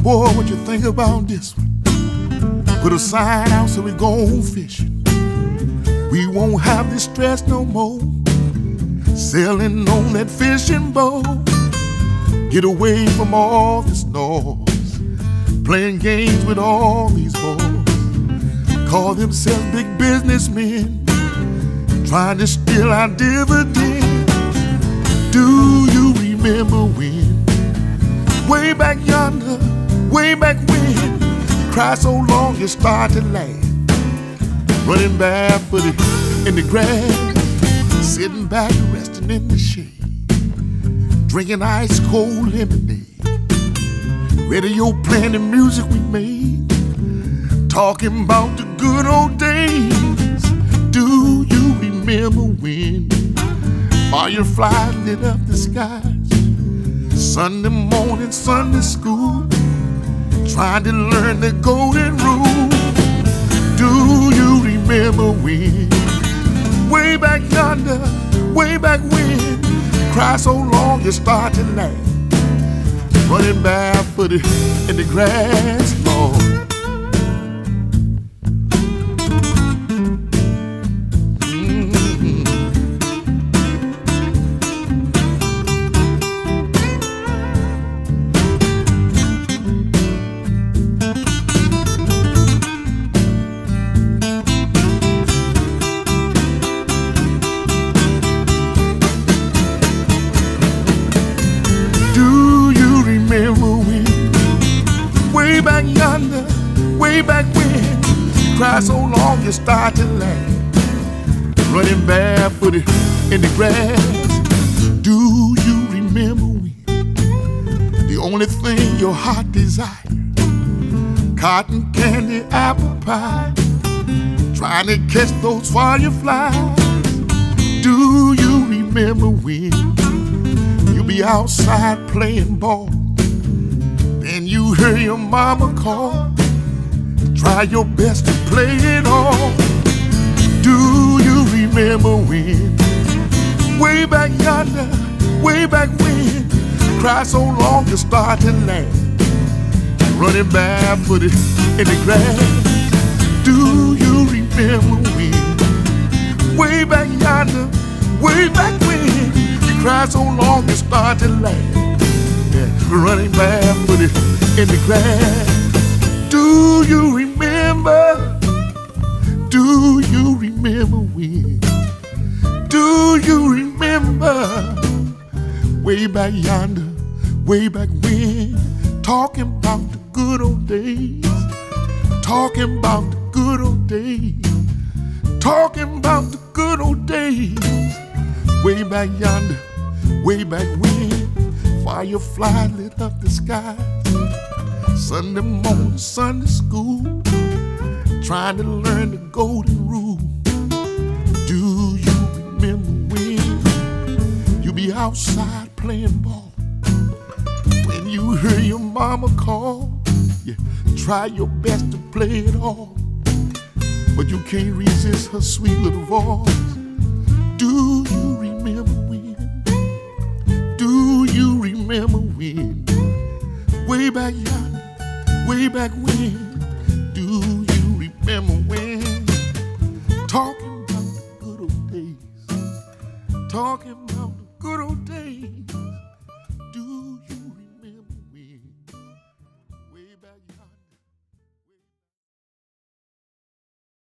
Boy, what you think about this one? Put a sign out so we go fishing. We won't have this stress no more. Sailing on that fishing boat. Get away from all this noise. Playing games with all these boys. Call themselves big businessmen. Trying to steal our dividends. Do you remember when? Way back yonder, way back when. You cried so long you started to laugh. Running barefooted in the grass. Sitting back resting in the shade. Drinking ice cold lemonade. Radio playing the music we made. Talking about the good old days. Do you remember when fireflies lit up the skies? Sunday morning, Sunday school. Trying to learn the golden rule. Do you remember when? Way back yonder, way back when. You cry so long you start to laugh. Running barefooted in the grass, Lord. Way back yonder, way back when. You cry so long you start to laugh. Running barefooted in the grass. Do you remember when the only thing your heart desired, cotton candy, apple pie, trying to catch those fireflies? Do you remember when you be outside playing ball and you hear your mama call? Try your best to play it all. Do you remember when? Way back yonder, way back when. You cry so long you start to laugh. Running barefooted in the grass. Do you remember when? Way back yonder, way back when. You cry so long you start to laugh. Running barefooted in the grass. Do you remember? Do you remember when? Do you remember? Way back yonder, way back when. Talking about the good old days. Talking about the good old days. Talking about the good old days. Way back yonder, way back when. Firefly lit up the sky. Sunday morning, Sunday school. Trying to learn the golden rule. Do you remember when you be outside playing ball? When you hear your mama call, you try your best to play it all, but you can't resist her sweet little voice. Do you remember when? Do you remember when? Way back yonder, way back when. Do you remember when? Talking about the good old days. Talking about the good old days.